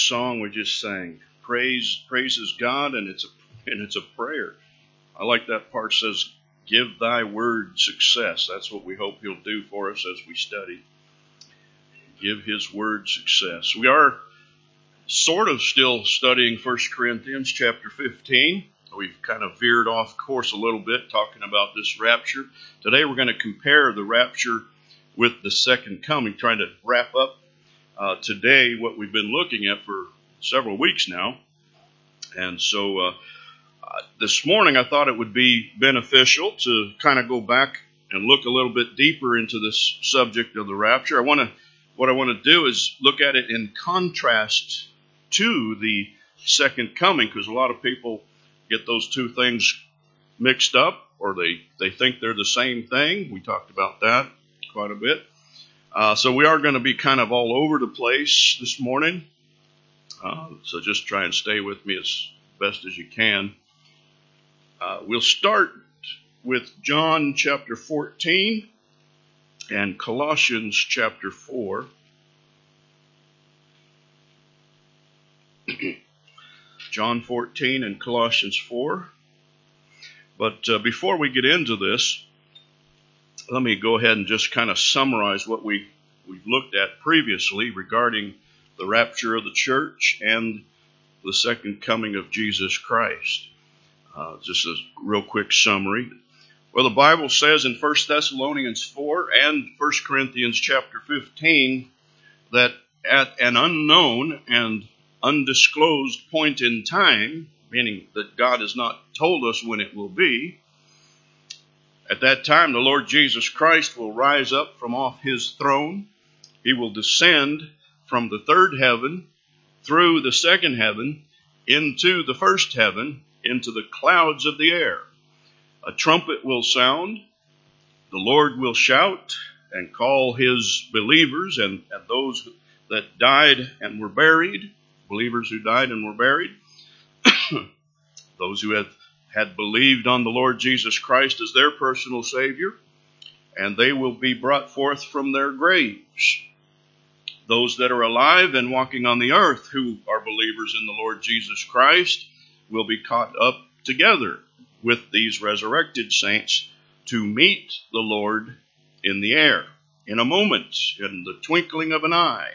song we just sang. Praises God, and it's a prayer. I like that part says, "Give thy word success." That's what we hope he'll do for us as we study. Give his word success. We are sort of still studying 1 Corinthians chapter 15. We've kind of veered off course a little bit talking about this rapture. Today we're going to compare the rapture with the second coming, trying to wrap up today what we've been looking at for several weeks now. And so this morning I thought it would be beneficial to kind of go back and look a little bit deeper into this subject of the rapture. What I want to do is look at it in contrast to the second coming, because a lot of people get those two things mixed up, or they think they're the same thing. We talked about that quite a bit. So we are going to be kind of all over the place this morning. So just try and stay with me as best as you can. We'll start with John chapter 14 and Colossians chapter 4. John 14 and Colossians 4. But before we get into this, let me go ahead and just kind of summarize what we've looked at previously regarding the rapture of the church and the second coming of Jesus Christ. Just a real quick summary. Well, the Bible says in 1 Thessalonians 4 and 1 Corinthians chapter 15 that at an unknown and undisclosed point in time, meaning that God has not told us when it will be, at that time the Lord Jesus Christ will rise up from off his throne. He will descend from the third heaven through the second heaven into the first heaven, into the clouds of the air. A trumpet will sound, the Lord will shout and call his believers and those that died and were buried, believers who died and were buried, those who had believed on the Lord Jesus Christ as their personal Savior, and they will be brought forth from their graves. Those that are alive and walking on the earth who are believers in the Lord Jesus Christ will be caught up together with these resurrected saints to meet the Lord in the air, in a moment, in the twinkling of an eye.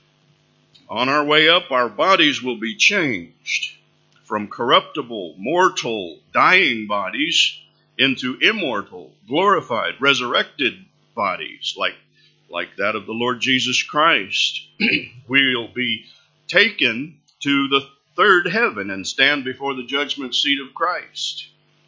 On our way up, our bodies will be changed from corruptible, mortal, dying bodies into immortal, glorified, resurrected bodies like that of the Lord Jesus Christ. We'll be taken to the third heaven and stand before the judgment seat of Christ.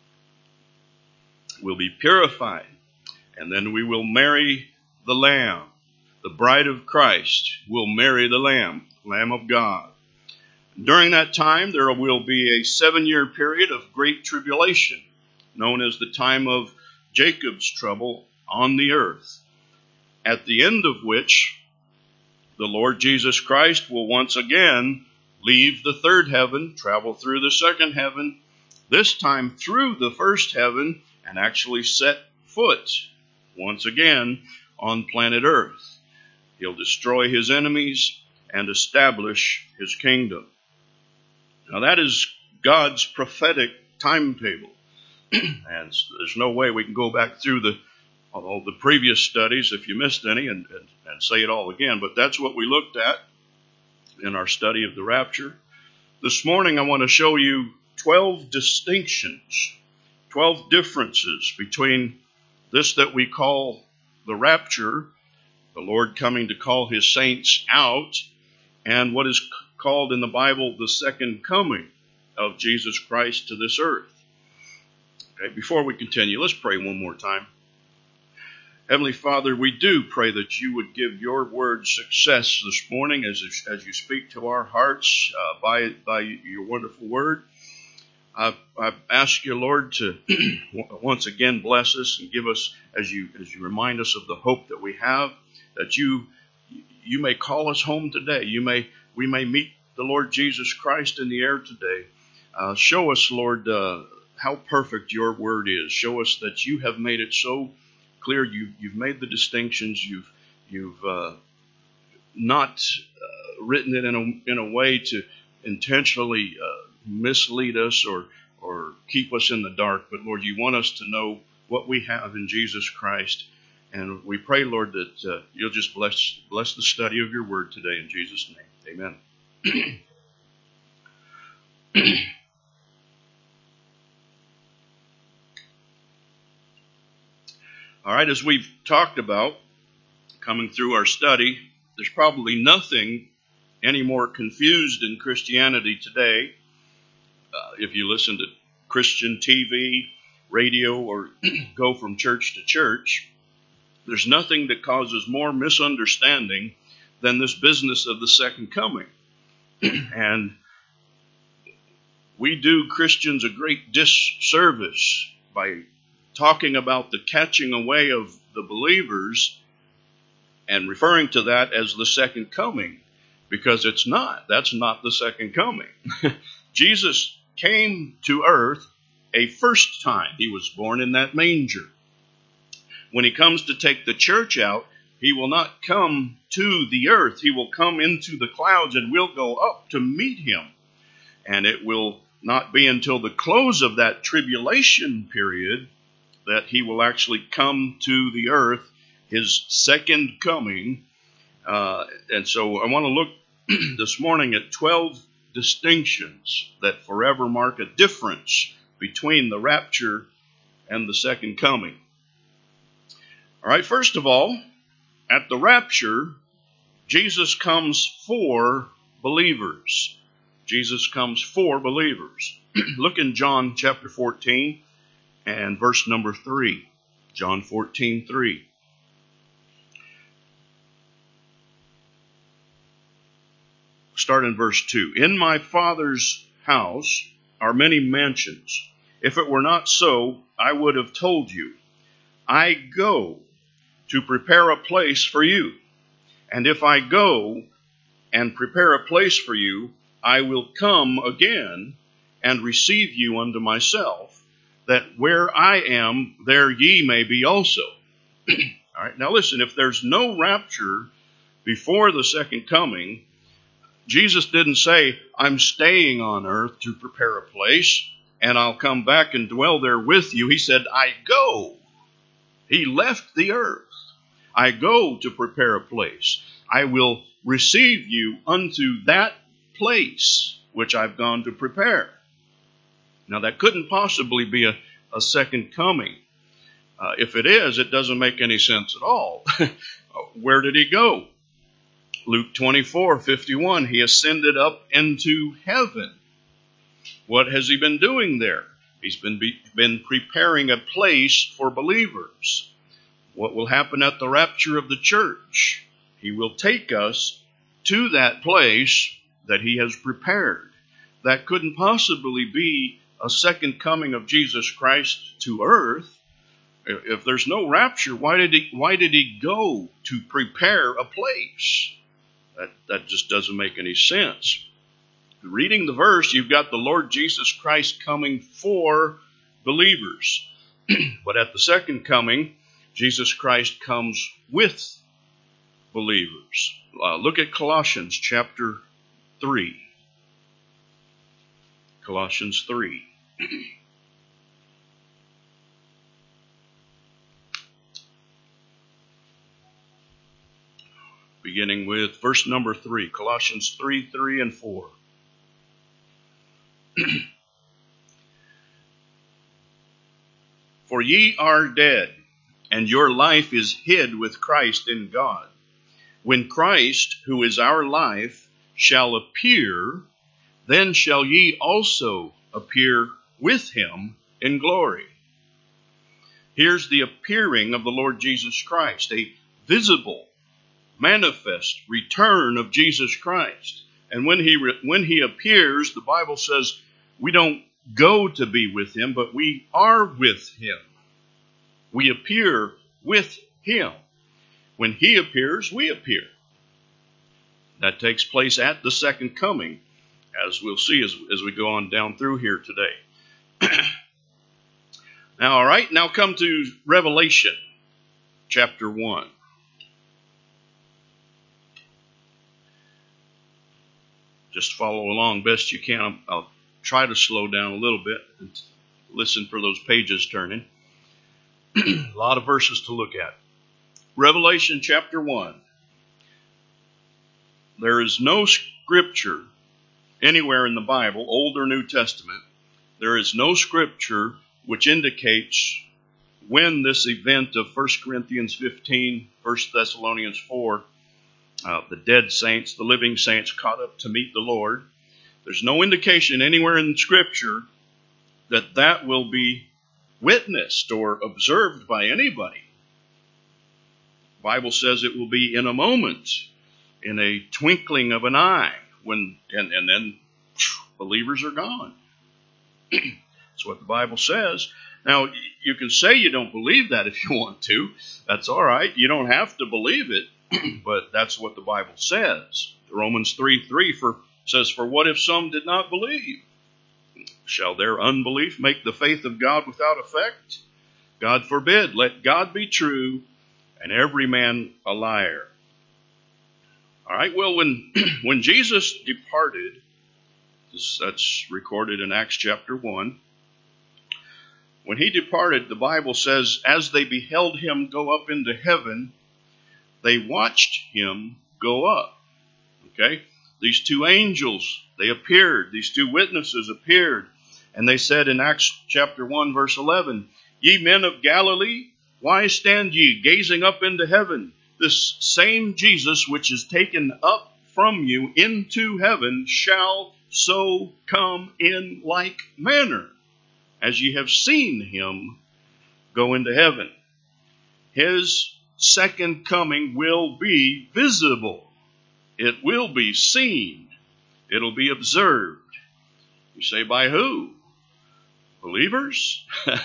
We'll be purified, and then we will marry the Lamb. The bride of Christ will marry the Lamb of God. During that time, there will be a 7-year period of great tribulation, known as the time of Jacob's trouble on the earth, at the end of which the Lord Jesus Christ will once again leave the third heaven, travel through the second heaven, this time through the first heaven, and actually set foot once again on planet Earth. He'll destroy his enemies and establish his kingdom. Now that is God's prophetic timetable. And there's no way we can go back through all the previous studies if you missed any and say it all again. But that's what we looked at in our study of the rapture. This morning I want to show you 12 distinctions, 12 differences between this that we call the rapture, the Lord coming to call his saints out, and what is called in the Bible the second coming of Jesus Christ to this earth. Okay, before we continue, let's pray one more time. Heavenly Father, we do pray that you would give your word success this morning as you speak to our hearts by your wonderful word. I ask you, Lord, to once again bless us and give us, as you remind us of the hope that we have, that you may call us home today. We may meet the Lord Jesus Christ in the air today. Show us, Lord, how perfect your word is. Show us that you have made it so clear. You've made the distinctions. You've not written it in a way to intentionally mislead us or keep us in the dark. But Lord, you want us to know what we have in Jesus Christ. And we pray, Lord, that you'll just bless the study of your word today in Jesus' name. Amen. All right, as we've talked about coming through our study, there's probably nothing any more confused in Christianity today. If you listen to Christian TV, radio, or go from church to church, there's nothing that causes more misunderstanding than this business of the second coming. And we do Christians a great disservice by talking about the catching away of the believers and referring to that as the second coming, because it's not. That's not the second coming. Jesus came to earth a first time. He was born in that manger. When he comes to take the church out, he will not come to the earth. He will come into the clouds, and we'll go up to meet him. And it will not be until the close of that tribulation period that he will actually come to the earth, his second coming. And so I want to look this morning at 12 distinctions that forever mark a difference between the rapture and the second coming. All right, first of all, at the rapture, Jesus comes for believers. Jesus comes for believers. Look in John chapter 14 and verse number 3. John 14:3. Start in verse 2. In my Father's house are many mansions. If it were not so, I would have told you. I go to prepare a place for you. And if I go and prepare a place for you, I will come again and receive you unto myself, that where I am, there ye may be also. All right, now listen, if there's no rapture before the second coming, Jesus didn't say, I'm staying on earth to prepare a place, and I'll come back and dwell there with you. He said, I go. He left the earth. I go to prepare a place. I will receive you unto that place which I've gone to prepare. Now, that couldn't possibly be a second coming. If it is, it doesn't make any sense at all. Where did he go? Luke 24:51, he ascended up into heaven. What has he been doing there? He's been preparing a place for believers. What will happen at the rapture of the church? He will take us to that place that he has prepared. That couldn't possibly be a second coming of Jesus Christ to earth. If there's no rapture, why did he go to prepare a place? That just doesn't make any sense. Reading the verse, you've got the Lord Jesus Christ coming for believers. But at the second coming, Jesus Christ comes with believers. Look at Colossians chapter 3. Colossians 3. Beginning with verse number 3. Colossians 3 and 4. For ye are dead, and your life is hid with Christ in God. When Christ, who is our life, shall appear, then shall ye also appear with him in glory. Here's the appearing of the Lord Jesus Christ, a visible, manifest return of Jesus Christ. And when he appears, the Bible says we don't go to be with him, but we are with him. We appear with him. When he appears, we appear. That takes place at the second coming, as we'll see as we go on down through here today. Now, all right, now come to Revelation chapter 1. Just follow along best you can. I'll try to slow down a little bit and listen for those pages turning. A lot of verses to look at. Revelation chapter 1. There is no scripture anywhere in the Bible, Old or New Testament, there is no scripture which indicates when this event of 1 Corinthians 15, 1 Thessalonians 4, the dead saints, the living saints caught up to meet the Lord. There's no indication anywhere in Scripture that that will be witnessed or observed by anybody. The Bible says it will be in a moment, in a twinkling of an eye, and then believers are gone. That's what the Bible says. Now, you can say you don't believe that if you want to. That's all right. You don't have to believe it, but that's what the Bible says. Romans 3:3 says, "For what if some did not believe? Shall their unbelief make the faith of God without effect? God forbid. Let God be true and every man a liar." All right, well, when Jesus departed, that's recorded in Acts chapter 1. When he departed, the Bible says, as they beheld him go up into heaven, they watched him go up. Okay? These two angels, they appeared. These two witnesses appeared. And they said in Acts chapter 1, verse 11, "Ye men of Galilee, why stand ye gazing up into heaven? This same Jesus which is taken up from you into heaven shall so come in like manner as ye have seen him go into heaven." His second coming will be visible. It will be seen. It'll be observed. You say, by who? Believers?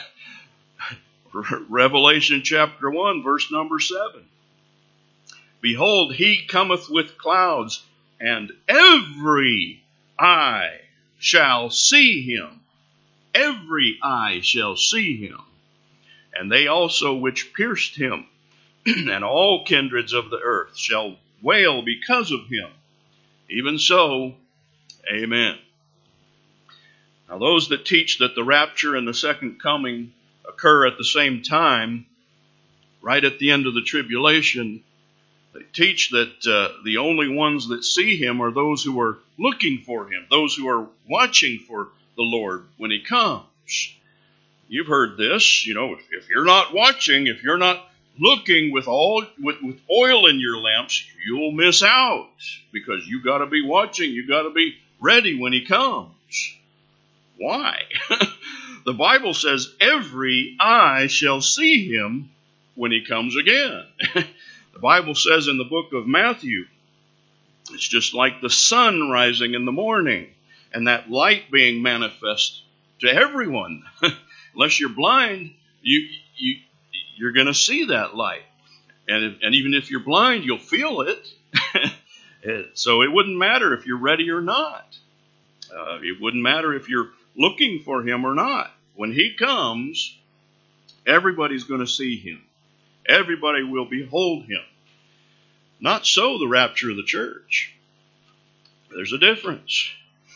Revelation chapter 1, verse number 7. "Behold, he cometh with clouds, and every eye shall see him." Every eye shall see him. "And they also which pierced him, and all kindreds of the earth shall wail because of him. Even so, amen." Now those that teach that the rapture and the second coming occur at the same time, right at the end of the tribulation, they teach that the only ones that see him are those who are looking for him, those who are watching for the Lord when he comes. You've heard this, if you're not watching, if you're not looking with oil in your lamps, you'll miss out, because you got to be watching, you got to be ready when he comes. Why? The Bible says every eye shall see him when he comes again. The Bible says in the book of Matthew, it's just like the sun rising in the morning and that light being manifest to everyone. Unless you're blind, you're going to see that light. And even if you're blind, you'll feel it. So it wouldn't matter if you're ready or not. It wouldn't matter if you're looking for him or not. When he comes, everybody's going to see him. Everybody will behold him. Not so the rapture of the church. There's a difference.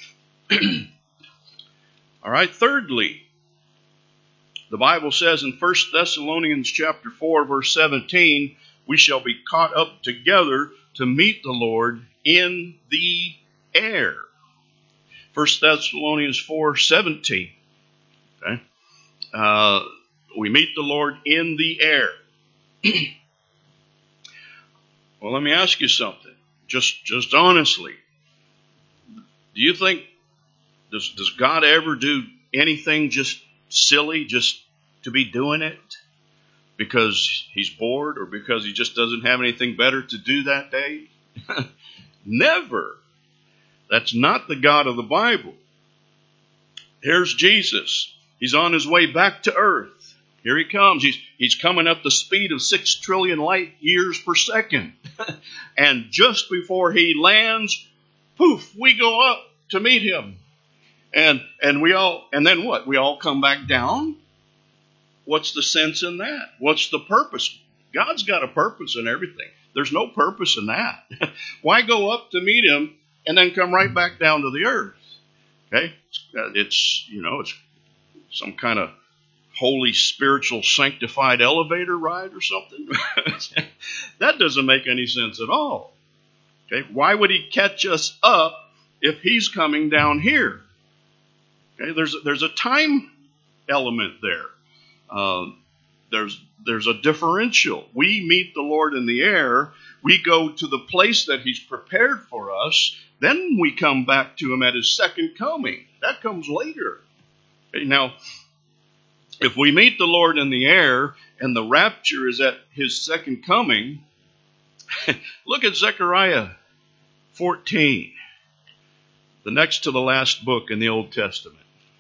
All right, thirdly, the Bible says in 1 Thessalonians chapter 4, verse 17, "We shall be caught up together to meet the Lord in the air." 1 Thessalonians 4:17. Okay? We meet the Lord in the air. Well, let me ask you something. Just honestly. Do you think, does God ever do anything just silly, just to be doing it? Because he's bored or because he just doesn't have anything better to do that day? Never. That's not the God of the Bible. Here's Jesus. He's on his way back to earth. Here he comes. He's coming at the speed of 6 trillion light years per second. And just before he lands, poof, we go up to meet him. And then what? We all come back down? What's the sense in that? What's the purpose? God's got a purpose in everything. There's no purpose in that. Why go up to meet him and then come right back down to the earth. Okay? It's some kind of holy, spiritual, sanctified elevator ride or something. That doesn't make any sense at all. Okay? Why would he catch us up if he's coming down here? Okay? There's a time element there. There's a differential. We meet the Lord in the air. We go to the place that he's prepared for us. Then we come back to him at his second coming. That comes later. Okay, now, if we meet the Lord in the air and the rapture is at his second coming, look at Zechariah 14, the next to the last book in the Old Testament.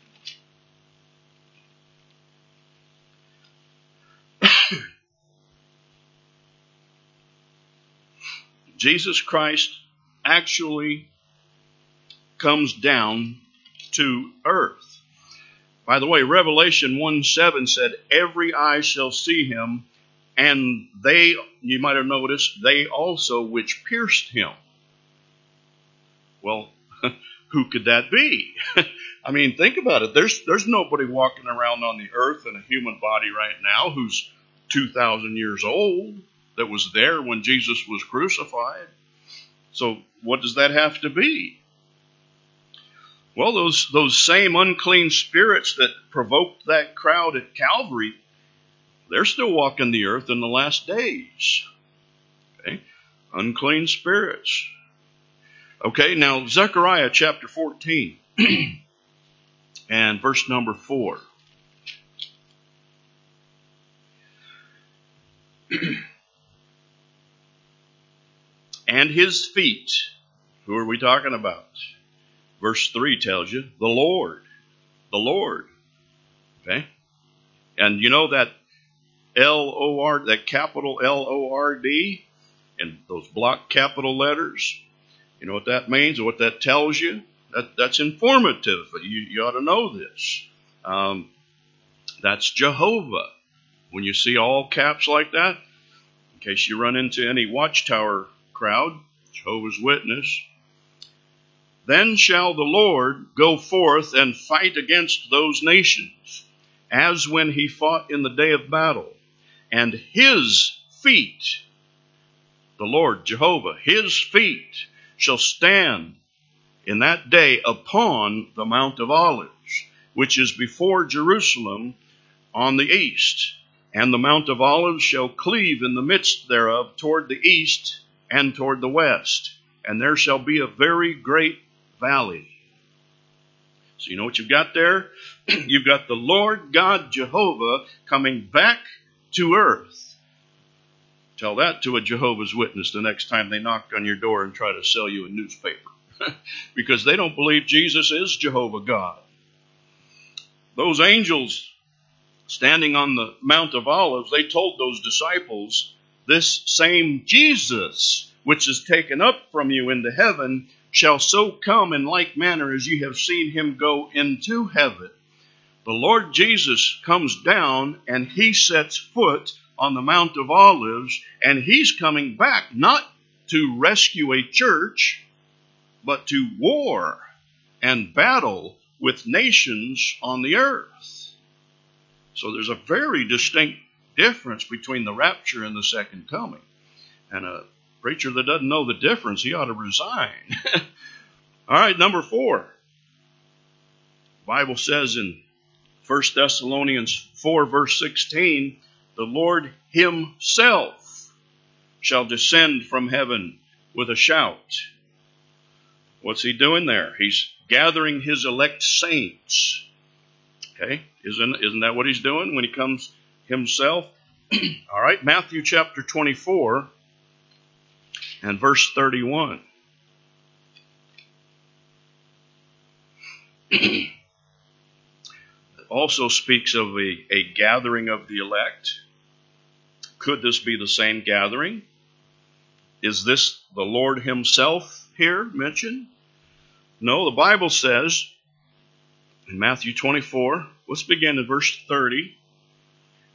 Jesus Christ actually comes down to earth. By the way, Revelation 1:7 said, every eye shall see him, and they, you might have noticed, they also which pierced him. Well, who could that be? I mean, think about it. There's nobody walking around on the earth in a human body right now who's 2,000 years old that was there when Jesus was crucified. So what does that have to be? Well, those same unclean spirits that provoked that crowd at Calvary, they're still walking the earth in the last days. Okay? Unclean spirits. Okay, now Zechariah chapter 14 and verse number 4. And his feet, who are we talking about? Verse 3 tells you, the Lord. The Lord. Okay? And you know that L-O-R, that capital L-O-R-D, and those block capital letters? You know what that means or what that tells you? That's informative. You ought to know this. That's Jehovah. When you see all caps like that, in case you run into any watchtower crowd, Jehovah's Witness, then shall the Lord go forth and fight against those nations, as when he fought in the day of battle. And his feet, the Lord Jehovah, his feet shall stand in that day upon the Mount of Olives, which is before Jerusalem on the east. And the Mount of Olives shall cleave in the midst thereof toward the east and toward the west. And there shall be a very great valley. So you know what you've got there? You've got the Lord God Jehovah coming back to earth. Tell that to a Jehovah's Witness the next time they knock on your door and try to sell you a newspaper. Because they don't believe Jesus is Jehovah God. Those angels standing on the Mount of Olives, they told those disciples, this same Jesus, which is taken up from you into heaven, shall so come in like manner as you have seen him go into heaven. The Lord Jesus comes down and he sets foot on the Mount of Olives, and he's coming back not to rescue a church, but to war and battle with nations on the earth. So there's a very distinct difference between the rapture and the second coming. And a preacher that doesn't know the difference, he ought to resign. All right, number 4. The Bible says in 1 Thessalonians 4, verse 16, the Lord himself shall descend from heaven with a shout. What's he doing there? He's gathering his elect saints. Okay, isn't that what he's doing when he comes himself? All right, Matthew chapter 24 and verse 31. It also speaks of a gathering of the elect. Could this be the same gathering? Is this the Lord himself here mentioned? No, the Bible says in Matthew 24, let's begin in verse 30.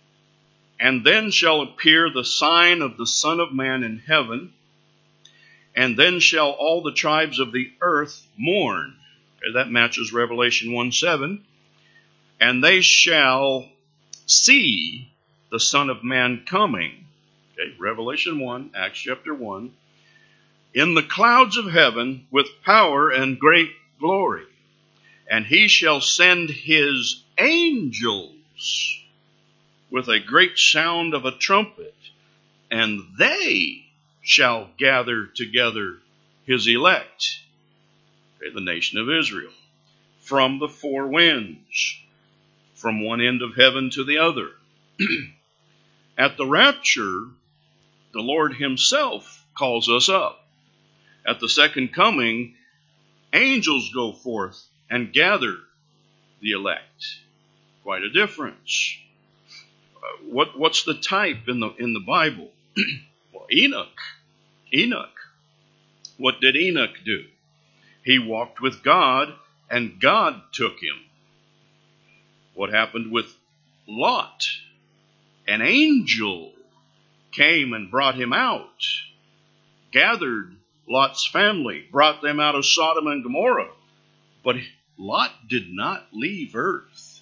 And then shall appear the sign of the Son of Man in heaven, And then shall all the tribes of the earth mourn. Okay, that matches Revelation 1:7. And they shall see the Son of Man coming. Okay, Revelation 1, Acts chapter 1. In the clouds of heaven with power and great glory. And he shall send his angels with a great sound of a trumpet. And they shall gather together his elect, okay, the nation of Israel, from the four winds, from one end of heaven to the other. At the rapture, the Lord himself calls us up. At the second coming, angels go forth and gather the elect. Quite a difference. What's the type in the Bible? Well, Enoch. What did Enoch do? He walked with God, and God took him. What happened with Lot? An angel came and brought him out, gathered Lot's family, brought them out of Sodom and Gomorrah. But Lot did not leave earth.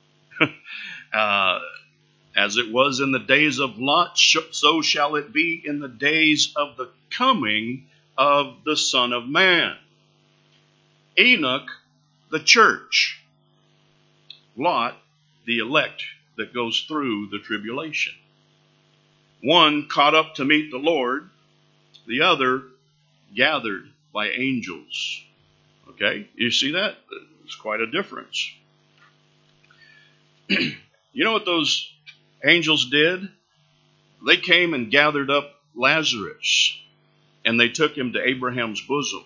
As it was in the days of Lot, so shall it be in the days of the coming of the Son of Man. Enoch, the church. Lot, the elect that goes through the tribulation. One caught up to meet the Lord, the other gathered by angels. Okay, you see that? It's quite a difference. You know what those angels did? They came and gathered up Lazarus, and they took him to Abraham's bosom.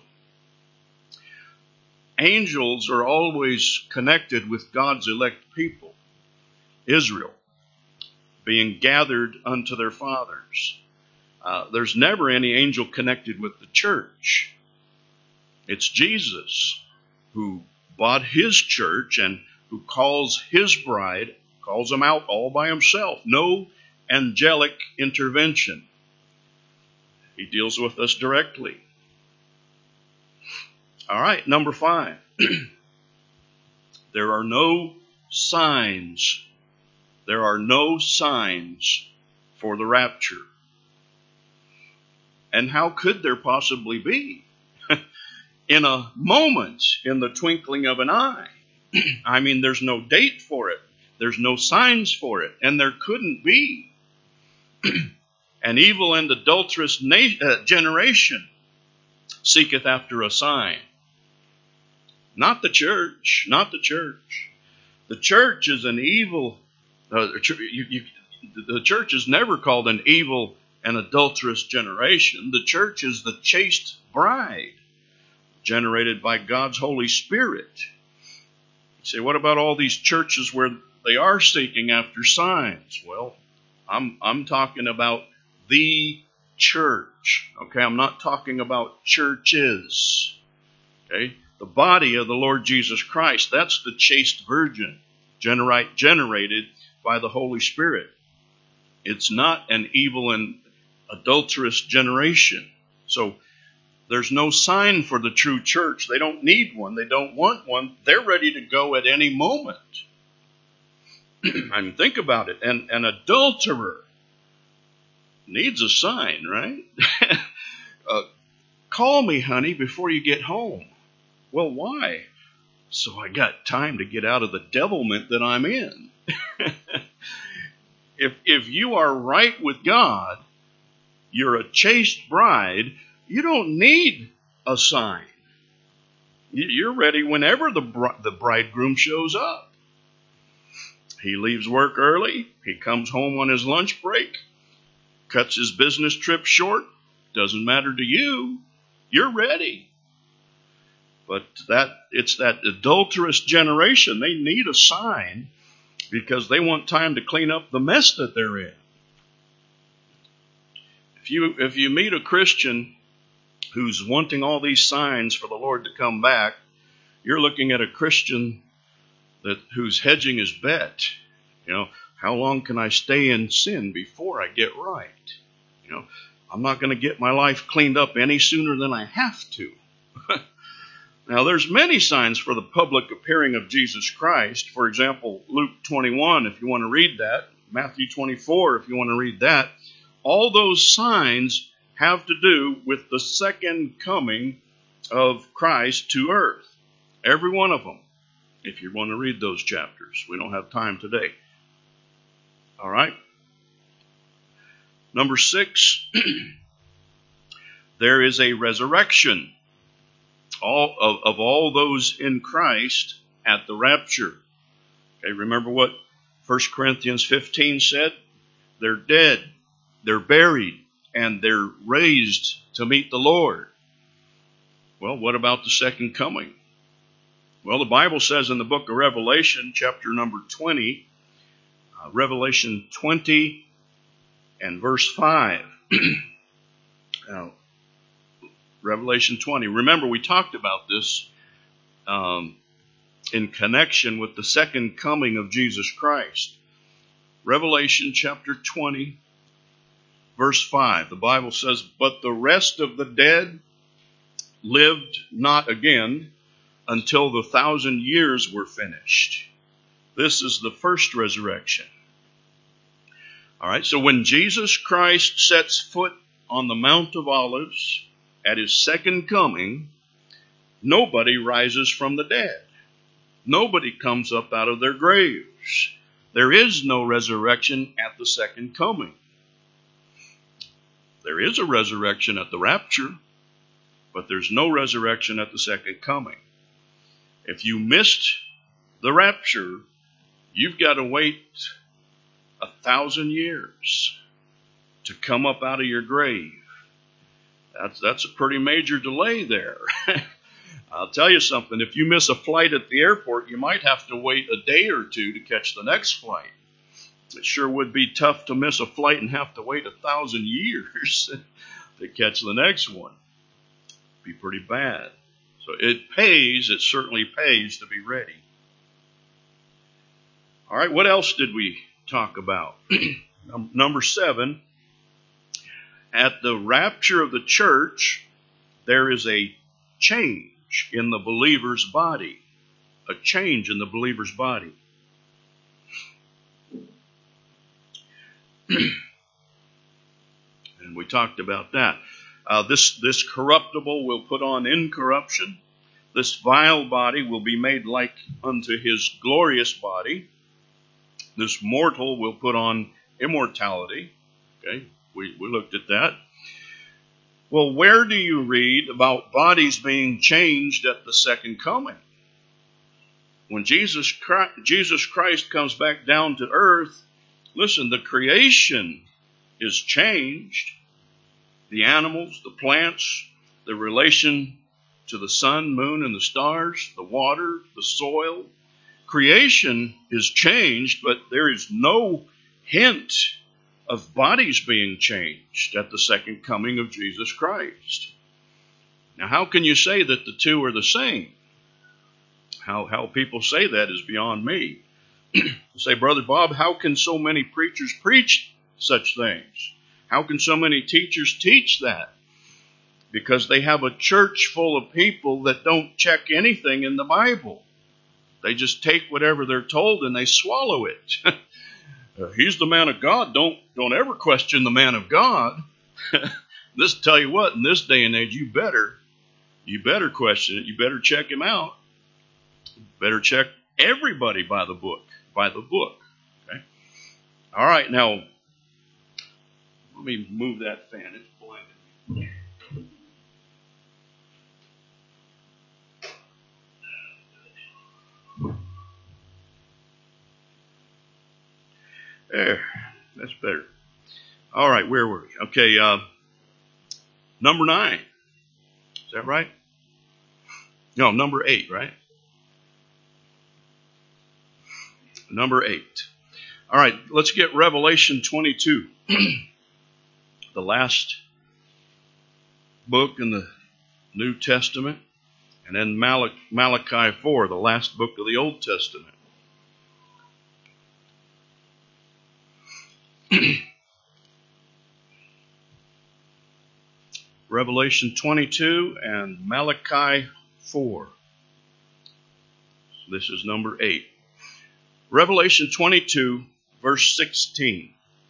Angels are always connected with God's elect people, Israel, being gathered unto their fathers. There's never any angel connected with the church. It's Jesus who bought his church and who calls his bride, calls them out all by himself. No angelic intervention. He deals with us directly. All right, number 5. There are no signs. There are no signs for the rapture. And how could there possibly be? In a moment, in the twinkling of an eye. I mean, there's no date for it. There's no signs for it. And there couldn't be. An evil and adulterous generation seeketh after a sign. Not the church. Not the church. The church is an evil. The church is never called an evil and adulterous generation. The church is the chaste bride, generated by God's Holy Spirit. You say, what about all these churches where they are seeking after signs? Well, I'm talking about the church. Okay, I'm not talking about churches. Okay, the body of the Lord Jesus Christ, that's the chaste virgin, generated by the Holy Spirit. It's not an evil and adulterous generation. So there's no sign for the true church. They don't need one. They don't want one. They're ready to go at any moment. I mean, think about it. An adulterer needs a sign, right? Call me, honey, before you get home. Well, why? So I got time to get out of the devilment that I'm in. If you are right with God, you're a chaste bride, you don't need a sign. You're ready whenever the bridegroom shows up. He leaves work early. He comes home on his lunch break, cuts his business trip short. Doesn't matter to you. You're ready. But it's that adulterous generation. They need a sign because they want time to clean up the mess that they're in. If you meet a Christian who's wanting all these signs for the Lord to come back, you're looking at a Christian who's hedging his bet. You know, how long can I stay in sin before I get right? You know, I'm not going to get my life cleaned up any sooner than I have to. Now, there's many signs for the public appearing of Jesus Christ. For example, Luke 21, if you want to read that. Matthew 24, if you want to read that. All those signs have to do with the second coming of Christ to earth. Every one of them, if you want to read those chapters. We don't have time today. All right. Number 6, there is a resurrection of all those in Christ at the rapture. Okay, remember what 1 Corinthians 15 said? They're dead, they're buried, and they're raised to meet the Lord. Well, what about the second coming? Well, the Bible says in the book of Revelation, chapter number 20, Revelation 20 and verse 5. Now, Revelation 20. Remember, we talked about this in connection with the second coming of Jesus Christ. Revelation chapter 20, verse 5. The Bible says, "But the rest of the dead lived not again until the 1,000 years were finished." This is the first resurrection. All right, so when Jesus Christ sets foot on the Mount of Olives at his second coming, nobody rises from the dead. Nobody comes up out of their graves. There is no resurrection at the second coming. There is a resurrection at the rapture, but there's no resurrection at the second coming. If you missed the rapture, you've got to wait 1,000 years to come up out of your grave. That's a pretty major delay there. I'll tell you something. If you miss a flight at the airport, you might have to wait a day or two to catch the next flight. It sure would be tough to miss a flight and have to wait 1,000 years to catch the next one. It'd be pretty bad. So it certainly pays to be ready. All right, what else did we talk about? Number 7, at the rapture of the church, there is a change in the believer's body. A change in the believer's body. And we talked about that. This corruptible will put on incorruption. This vile body will be made like unto his glorious body. This mortal will put on immortality. Okay, we looked at that. Well, where do you read about bodies being changed at the second coming? When Jesus Christ comes back down to earth, listen, the creation is changed. The animals, the plants, the relation to the sun, moon, and the stars, the water, the soil. Creation is changed, but there is no hint of bodies being changed at the second coming of Jesus Christ. Now, how can you say that the two are the same? How people say that is beyond me. Say, Brother Bob, how can so many preachers preach such things? How can so many teachers teach that? Because they have a church full of people that don't check anything in the Bible. They just take whatever they're told and they swallow it. He's the man of God. Don't ever question the man of God. This tell you what, in this day and age, you better question it. You better check him out. Better check everybody by the book. Okay. All right, now let me move that fan. It's blinded. There, that's better. All right, where were we? Okay, number 9. Is that right? No, number 8, right? Number 8. All right, let's get Revelation 22. The last book in the New Testament. And then Malachi 4, the last book of the Old Testament. Revelation 22 and Malachi 4. This is number 8. Revelation 22, verse 16.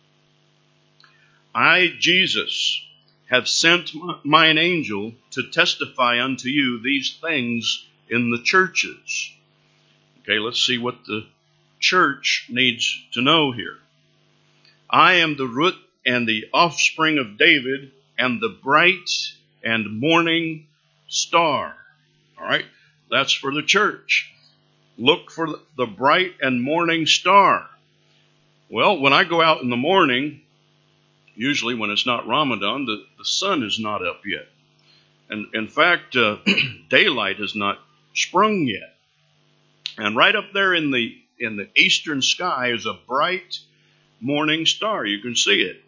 I, Jesus, have sent mine angel to testify unto you these things in the churches. Okay, let's see what the church needs to know here. I am the root and the offspring of David and the bright and morning star. All right, that's for the church. Look for the bright and morning star. Well, when I go out in the morning, usually when it's not Ramadan, the sun is not up yet. And in fact, daylight has not sprung yet. And right up there in the eastern sky is a bright morning star. You can see it.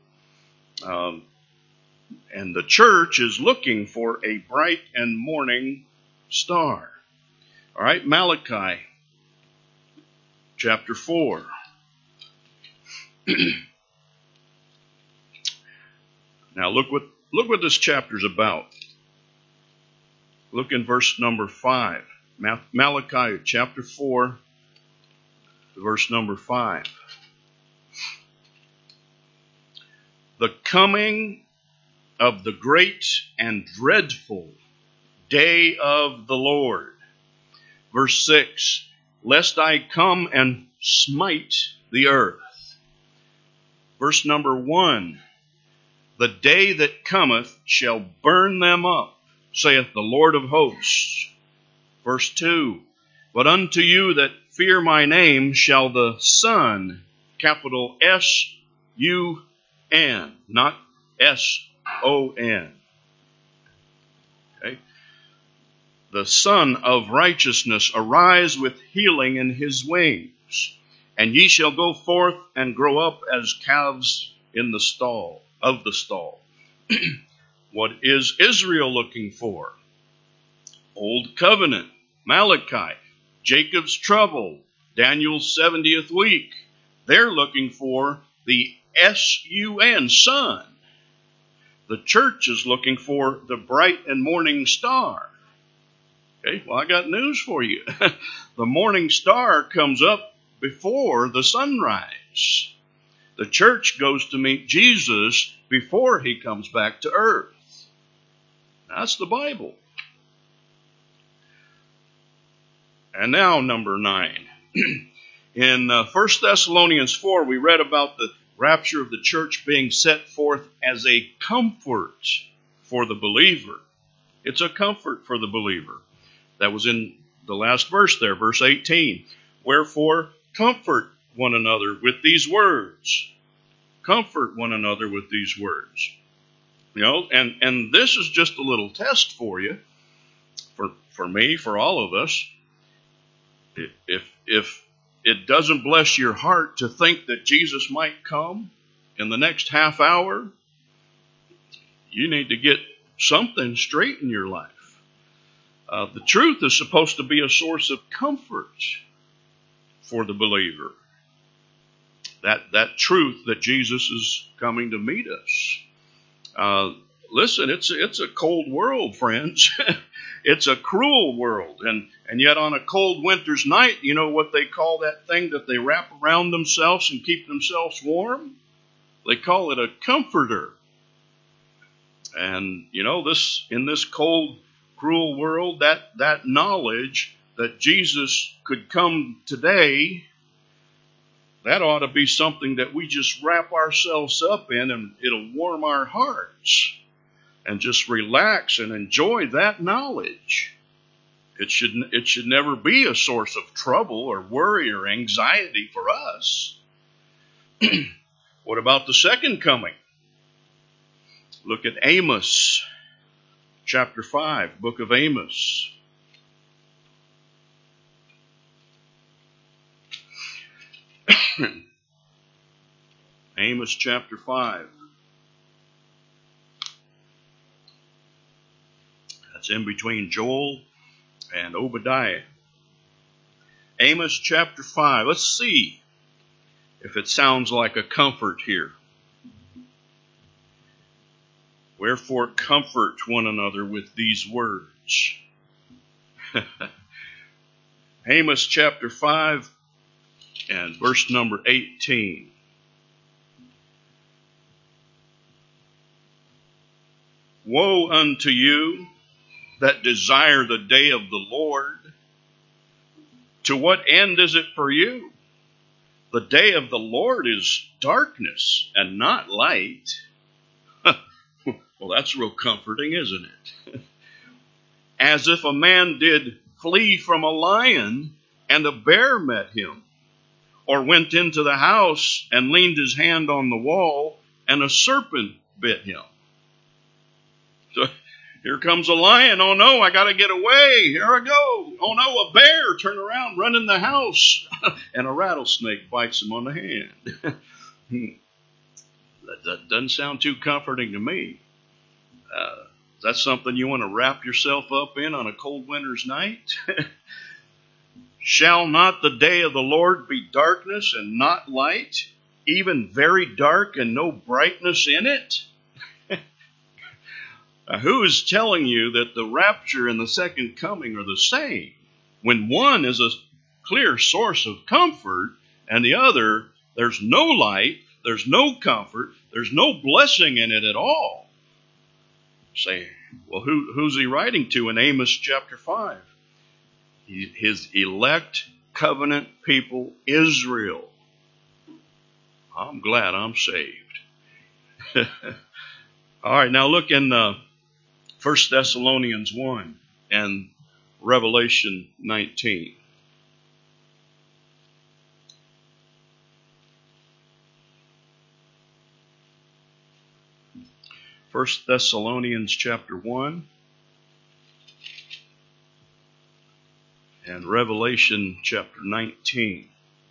And the church is looking for a bright and morning star. All right, Malachi chapter 4. Now look what this chapter is about. Look in verse number 5. Malachi chapter 4, verse number 5. The coming of the great and dreadful day of the Lord. Verse 6. Lest I come and smite the earth. Verse number 1. The day that cometh shall burn them up, saith the Lord of hosts. Verse 2. But unto you that fear my name shall the Son, capital S-U-N, not S-O-N. Okay. The Son of righteousness arise with healing in his wings, and ye shall go forth and grow up as calves in the stall, of the stall. What is Israel looking for? Old covenant, Malachi, Jacob's trouble, Daniel's 70th week. They're looking for the S-U-N, Son. The church is looking for the bright and morning star. Okay, well, I got news for you. The morning star comes up before the sunrise. The church goes to meet Jesus before he comes back to earth. That's the Bible. And now number 9. In 1 Thessalonians 4, we read about the rapture of the church being set forth as a comfort for the believer. It's a comfort for the believer. That was in the last verse there, verse 18. Wherefore, comfort one another with these words. Comfort one another with these words. You know, and this is just a little test for you, for me, for all of us. If it doesn't bless your heart to think that Jesus might come in the next half hour, you need to get something straight in your life. The truth is supposed to be a source of comfort for the believer. That truth that Jesus is coming to meet us. Listen, it's a cold world, friends. It's a cruel world. And yet on a cold winter's night, you know what they call that thing that they wrap around themselves and keep themselves warm? They call it a comforter. And, you know, in this cold, cruel world, that knowledge that Jesus could come today, that ought to be something that we just wrap ourselves up in, and it'll warm our hearts and just relax and enjoy that knowledge. It should never be a source of trouble or worry or anxiety for us. What about the second coming? Look at Amos chapter 5, book of Amos. Amos chapter 5. That's in between Joel and Obadiah. Amos chapter 5. Let's see if it sounds like a comfort here. Wherefore comfort one another with these words. Amos chapter 5 and verse number 18. Woe unto you that desire the day of the Lord. To what end is it for you? The day of the Lord is darkness and not light. Well, that's real comforting, isn't it? As if a man did flee from a lion and a bear met him, or went into the house and leaned his hand on the wall and a serpent bit him. So here comes a lion. Oh no, I got to get away. Here I go. Oh no, a bear. Turn around, run in the house. And a rattlesnake bites him on the hand. That doesn't sound too comforting to me. Is that something you want to wrap yourself up in on a cold winter's night? Shall not the day of the Lord be darkness and not light, even very dark and no brightness in it? Who is telling you that the rapture and the second coming are the same, when one is a clear source of comfort and the other, there's no light, there's no comfort, there's no blessing in it at all? Say, well, who's he writing to in Amos chapter 5? His elect covenant people, Israel. I'm glad I'm saved. All right, now look in 1 Thessalonians 1 and Revelation 19. First Thessalonians chapter 1 and Revelation chapter 19.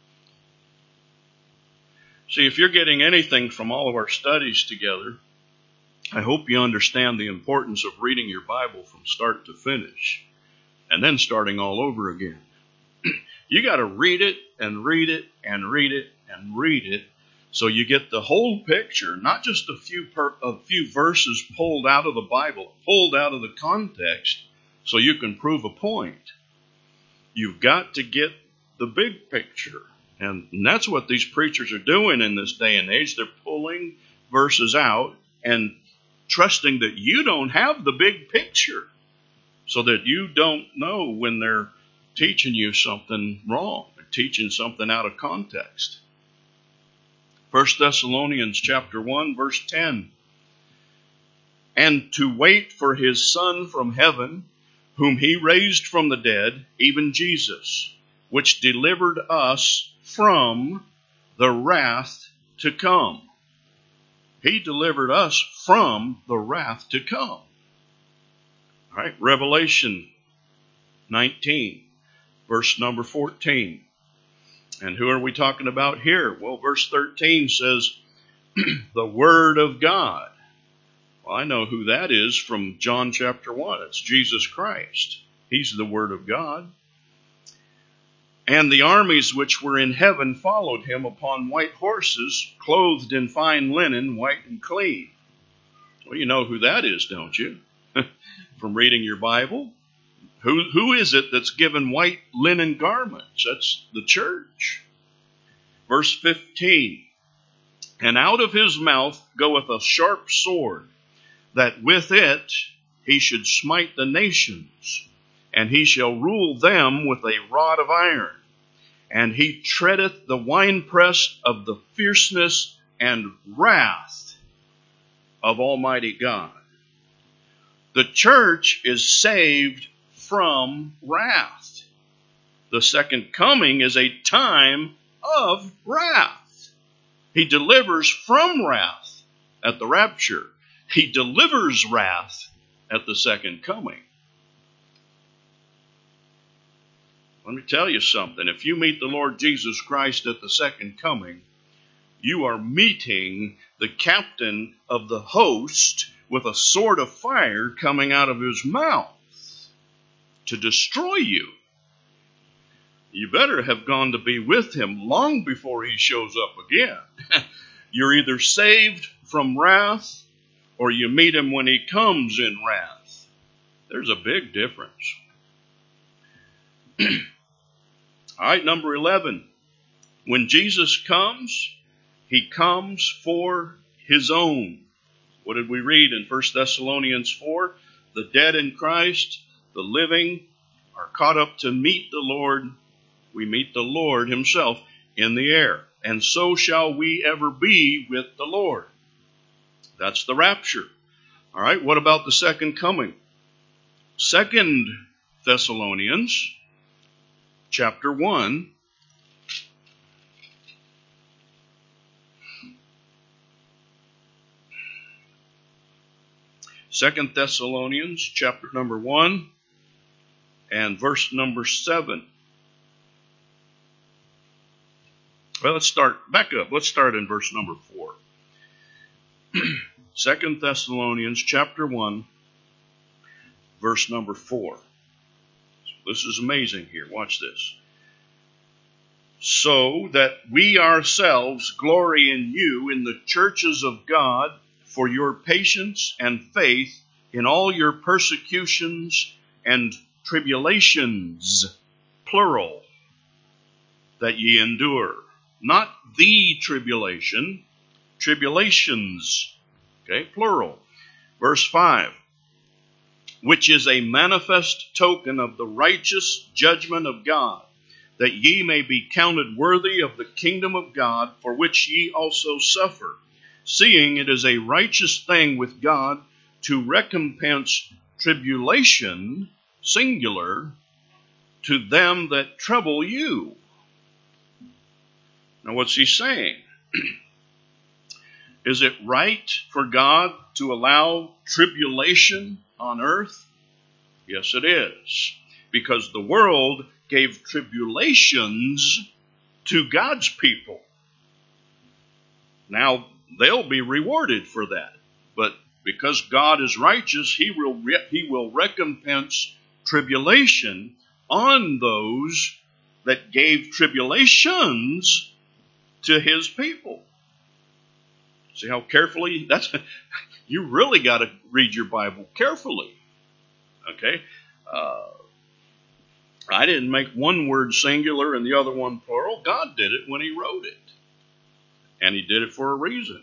See, if you're getting anything from all of our studies together, I hope you understand the importance of reading your Bible from start to finish and then starting all over again. You got to read it and read it and read it and read it so you get the whole picture, not just a few verses pulled out of the Bible, pulled out of the context, so you can prove a point. You've got to get the big picture. And that's what these preachers are doing in this day and age. They're pulling verses out and trusting that you don't have the big picture, so that you don't know when they're teaching you something wrong, or teaching something out of context. 1 Thessalonians chapter 1, verse 10. And to wait for his Son from heaven, whom he raised from the dead, even Jesus, which delivered us from the wrath to come. He delivered us from the wrath to come. All right, Revelation 19, verse number 14. And who are we talking about here? Well, verse 13 says, the Word of God. Well, I know who that is from John chapter 1. It's Jesus Christ. He's the Word of God. And the armies which were in heaven followed him upon white horses, clothed in fine linen, white and clean. Well, you know who that is, don't you? From reading your Bible. Who is it that's given white linen garments? That's the church. Verse 15. And out of his mouth goeth a sharp sword, that with it he should smite the nations, and he shall rule them with a rod of iron. And he treadeth the winepress of the fierceness and wrath of Almighty God. The church is saved from wrath. The second coming is a time of wrath. He delivers from wrath at the rapture. He delivers wrath at the second coming. Let me tell you something. If you meet the Lord Jesus Christ at the second coming, you are meeting the captain of the host with a sword of fire coming out of his mouth to destroy you. You better have gone to be with him long before he shows up again. You're either saved from wrath or you meet him when he comes in wrath. There's a big difference. All right, number 11. When Jesus comes, he comes for his own. What did we read in 1 Thessalonians 4? The dead in Christ, the living, are caught up to meet the Lord. We meet the Lord himself in the air. And so shall we ever be with the Lord. That's the rapture. All right, what about the second coming? 2 Thessalonians chapter 1. Second Thessalonians chapter number 1 and verse number 7. Well, let's start in verse number 4. 2 Thessalonians chapter 1, verse number 4. This is amazing here. Watch this. So that we ourselves glory in you in the churches of God for your patience and faith in all your persecutions and tribulations, plural, that ye endure. Not the tribulation, tribulations, okay, plural. Verse 5, which is a manifest token of the righteous judgment of God, that ye may be counted worthy of the kingdom of God, for which ye also suffer, seeing it is a righteous thing with God to recompense tribulation, singular, to them that trouble you. Now what's he saying? Is it right for God to allow tribulation on earth? Yes, it is. Because the world gave tribulations to God's people. Now, they'll be rewarded for that. But because God is righteous, he will recompense tribulation on those that gave tribulations to his people. See how carefully? You really got to read your Bible carefully. Okay? I didn't make one word singular and the other one plural. God did it when he wrote it. And he did it for a reason.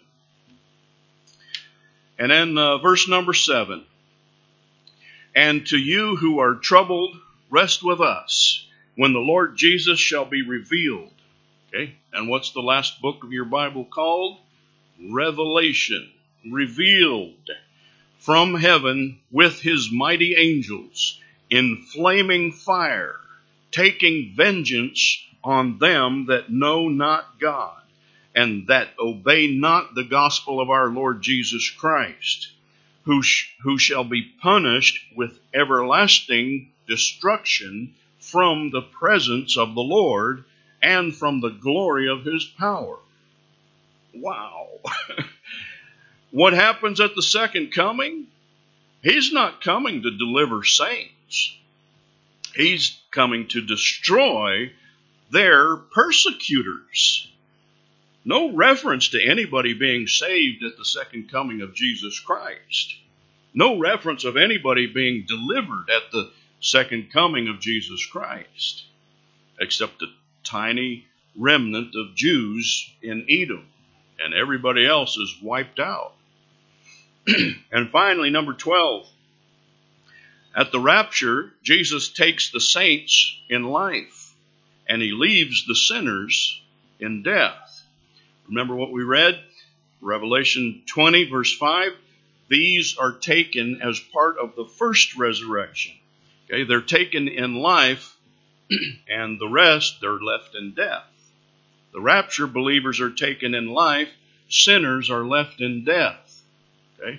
And then verse number 7. And to you who are troubled, rest with us when the Lord Jesus shall be revealed. Okay? And what's the last book of your Bible called? Revelation. Revealed from heaven with his mighty angels in flaming fire, taking vengeance on them that know not God, and that obey not the gospel of our Lord Jesus Christ, who shall be punished with everlasting destruction from the presence of the Lord and from the glory of his power. Wow. What happens at the second coming? He's not coming to deliver saints. He's coming to destroy their persecutors. No reference to anybody being saved at the second coming of Jesus Christ. No reference of anybody being delivered at the second coming of Jesus Christ, except a tiny remnant of Jews in Edom, and everybody else is wiped out. And finally, number 12. At the rapture, Jesus takes the saints in life, and he leaves the sinners in death. Remember what we read? Revelation 20, verse 5. These are taken as part of the first resurrection. Okay, they're taken in life, and the rest, they're left in death. The rapture, believers are taken in life, sinners are left in death. Okay?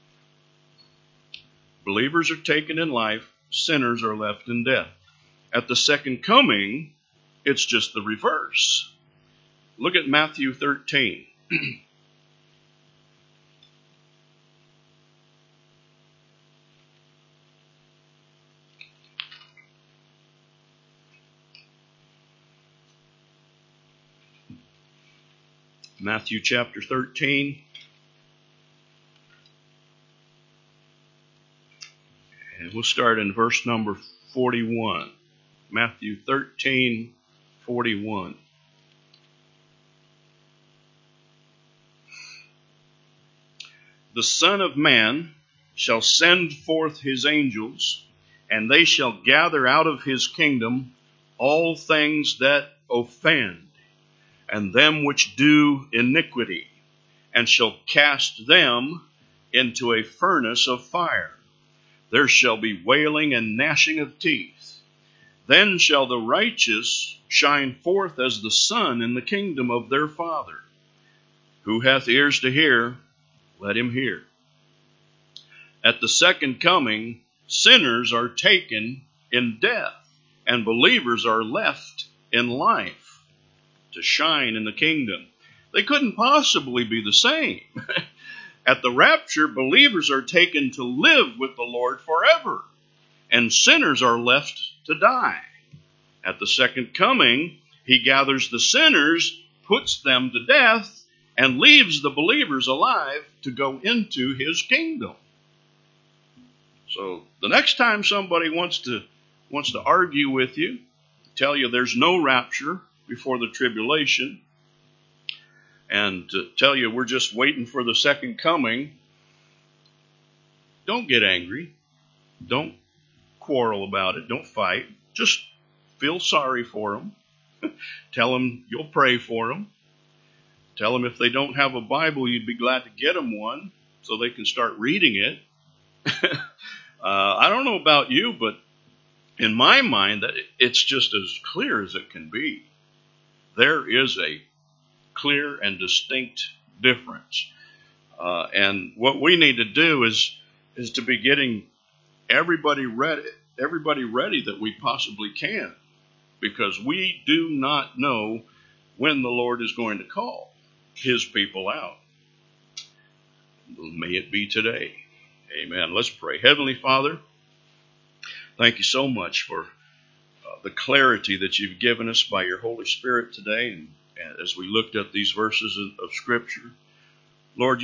Believers are taken in life, sinners are left in death. At the second coming, it's just the reverse. Look at Matthew 13. Matthew chapter 13. We'll start in verse number 41. Matthew 13:41. The Son of Man shall send forth his angels, and they shall gather out of his kingdom all things that offend, and them which do iniquity, and shall cast them into a furnace of fire. There shall be wailing and gnashing of teeth. Then shall the righteous shine forth as the sun in the kingdom of their Father. Who hath ears to hear, let him hear. At the second coming, sinners are taken in death, and believers are left in life to shine in the kingdom. They couldn't possibly be the same. At the rapture, believers are taken to live with the Lord forever, and sinners are left to die. At the second coming, he gathers the sinners, puts them to death, and leaves the believers alive to go into his kingdom. So the next time somebody wants to argue with you, tell you there's no rapture before the tribulation, and to tell you we're just waiting for the second coming, don't get angry. Don't quarrel about it. Don't fight. Just feel sorry for them. Tell them you'll pray for them. Tell them if they don't have a Bible, you'd be glad to get them one so they can start reading it. I don't know about you, but in my mind, that it's just as clear as it can be. There is a clear and distinct difference. And what we need to do is to be getting everybody ready that we possibly can, because we do not know when the Lord is going to call his people out. May it be today. Amen. Let's pray. Heavenly Father, thank you so much for the clarity that you've given us by your Holy Spirit today. And as we looked at these verses of Scripture, Lord,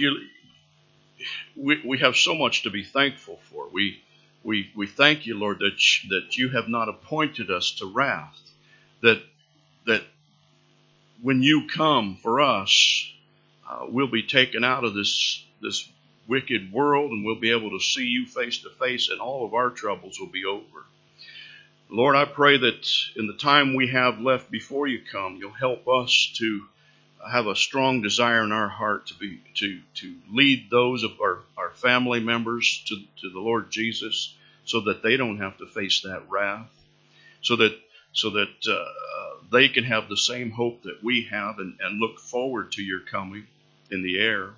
we have so much to be thankful for. We thank you, Lord, that you have not appointed us to wrath, that when you come for us, we'll be taken out of this wicked world, and we'll be able to see you face to face, and all of our troubles will be over. Lord, I pray that in the time we have left before you come, you'll help us to have a strong desire in our heart to lead those of our family members to the Lord Jesus, so that they don't have to face that wrath, so that they can have the same hope that we have, and look forward to your coming in the air,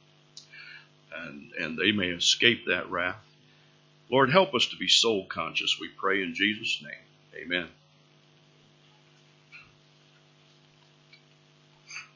and they may escape that wrath. Lord, help us to be soul conscious, we pray in Jesus' name. Amen.